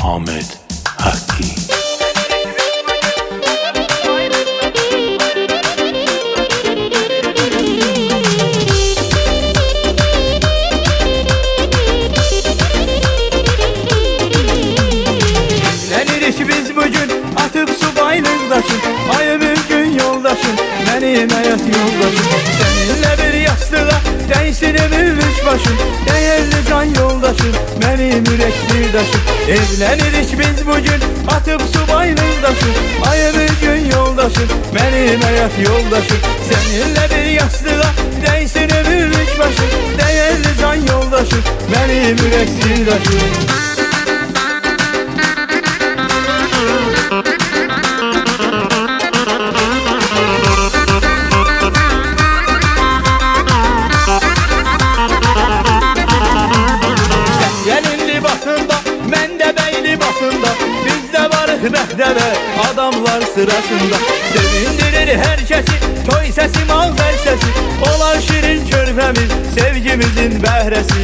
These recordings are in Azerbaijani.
Ahmet Hakkı. Biz bugün atıp subaylıqdaşım, ayı bir gün yoldaşım, benim hayat yoldaşım. Seninle bir yastığa değsin ömürlük başım, değerli can yoldaşım, benim ürek sirdaşım. Evlenirik biz bugün atıp subaylıqdaşım, ayı bir gün yoldaşım, benim hayat yoldaşım. Seninle bir yastığa değsin ömürlük başım, değerli can yoldaşım, benim ürek sirdaşım. Bizde varıq məktəbə, adamlar sırasında. Sevindirir herkesi, toy sesi, manzar sesi, olan şirin körpemiz, sevgimizin bəhrəsi.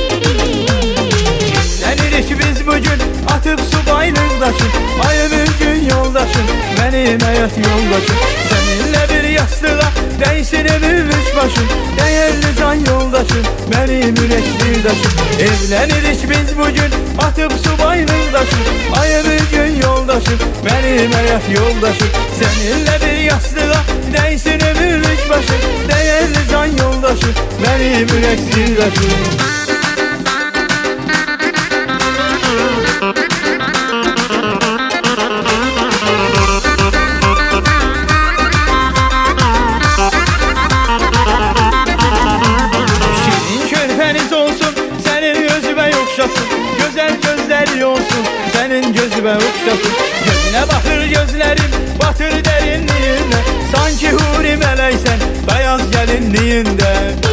Evlenirik biz bugün atıp subaylıqdaşım, ayı bir gün yoldaşım, benim hayat yoldaşım. Seninle bir yastığa değsin ömürlük başım, değerli can yoldaşım, benim ürek sirdaşım. Evlenirik biz bugün atıp subaylıqdaşım, ayı bir gün yoldaşım, benim hayat yoldaşım. Seninle bir yastığa değsin ömürlük başım, değerli can yoldaşım, benim ürek sirdaşım. Güzel gözleri olsun, senin gözüme okşasın. Gözüne bakır gözlerim, batır derinliğine, sanki huri meleksen, beyaz gelinliğinde.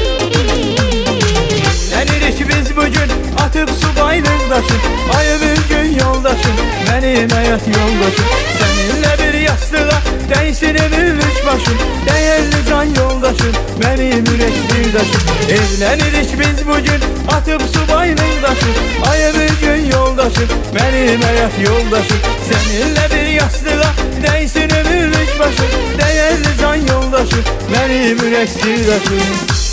Evlenirik biz bugün atıp subaylıqdaşım, ayı bir gün yoldaşım, benim hayat yoldaşım. Seninle bir yastığa değsin ömürlük başım, değerli can yoldaşım, benim ürek sirdaşım. Evlenirik biz bugün atıp subaylıqdaşım, ayı bir gün yoldaşım, benim hayat yoldaşım. Seninle bir yastığa değsin ömürlük başım, değerli can yoldaşım, benim ürek sirdaşım.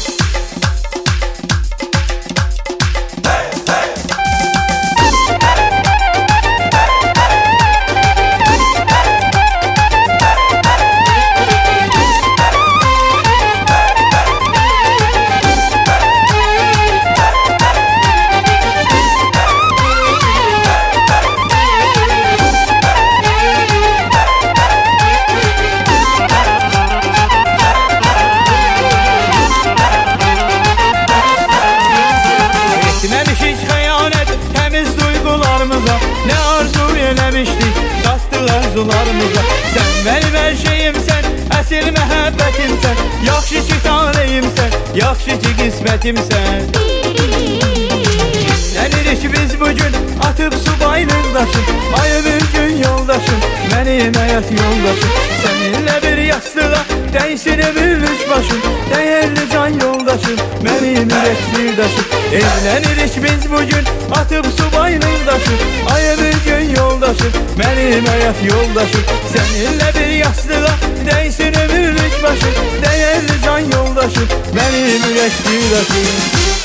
Ne arzu eləmişdik, satdıq arzularımıza. Sen benim her şeyimsən, əsl məhəbbətimsən, yaxşı ki taleyimsən, yaxşı ki qismətimsən. Evlenirik biz bugün atıp subaylıqdaşım, ayı bir gün yoldaşım, benim hayat yoldaşım. Seninle bir yastığa değsin ömürlük başım, değerli can yoldaşım, benim ürek sirdaşım. Evlenirik biz bugün atıp subaylıqdaşım, ayı bir gün yoldaşım, benim hayat yoldaşım. Seninle bir yastığa değsin ömürlük başım, değerli can yoldaşım, benim ürek sirdaşım.